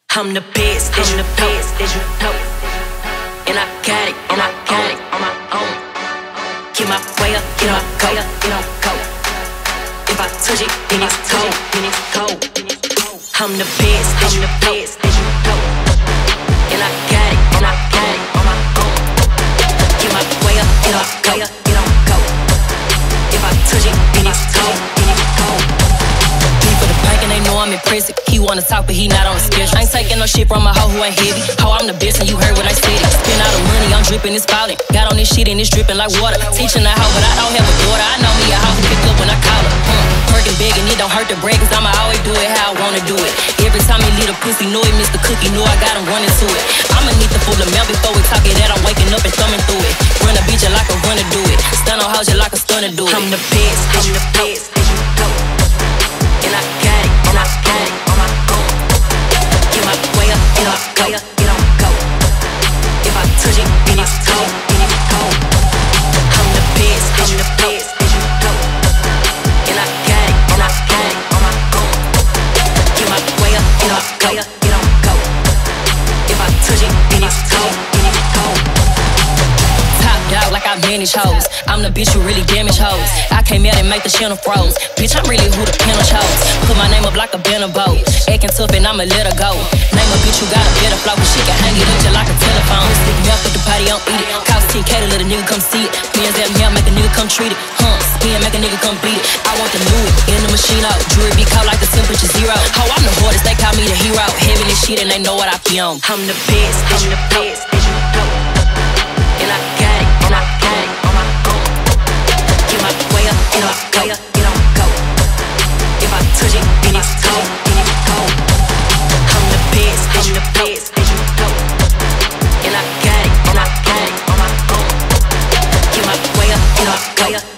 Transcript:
I'm the best, that you know. And I got it, on my own. Get my way up, get my go. If I touch it, then it's cold. I'm the best, that you know. And I got it, on my own. Get my way up, get my go. If I touch it, then it's cold. They know I'm impressive. He wanna talk, but he not on the schedule. I ain't taking no shit from a hoe who ain't heavy. Ho, I'm the best, and you heard what I said. Spend all the money, I'm dripping, it's spouting. Got on this shit and it's dripping like water. Teaching a hoe, but I don't have a daughter. I know me a hoe who pick up when I call her. Perking big and it don't hurt to break, cause I'ma always do it how I wanna do it. Every time he leave a pussy, know it, Mr. Cookie, know I got him running to it. I'ma need the full of milk before we talk it, that I'm waking up and thumbing through it. Run a beat just like a runner do it. Stun on house just like a stunner do it. I'm the best, that you know. And I got it, on my own. Get my way up, get my go. If I touch it, then it's cold. I'm the best, that you know. And I got it, on my own. Get my way up, get my go. If I touch it, then it's cold. Top dog like I manage hoes. I'm the bitch who really damage hoes. I came out and make the channel froze. Bitch, I'm really who the panel chose. Put my name up like a banner boat. Acting tough and I'ma let her go. Name a bitch who got a better flow, but she can hang it up just like a telephone. Stick me up at the party, I don't eat it. Cost 10K to let a nigga come see it. Bands at me, I make a nigga come treat it. Spin, make a nigga come beat it. I want the Louis in the machine out. Jewelry be caught like the temperature zero. Ho, I'm the hardest, they call me the hero. Heavy this shit and they know what I be on. I'm the best, that you know. And I got it, on my own. Get my way up, get my go. If I touch it, then it's cold. I'm the best, that you know. And I got it, on my own. Get my way up, get my go.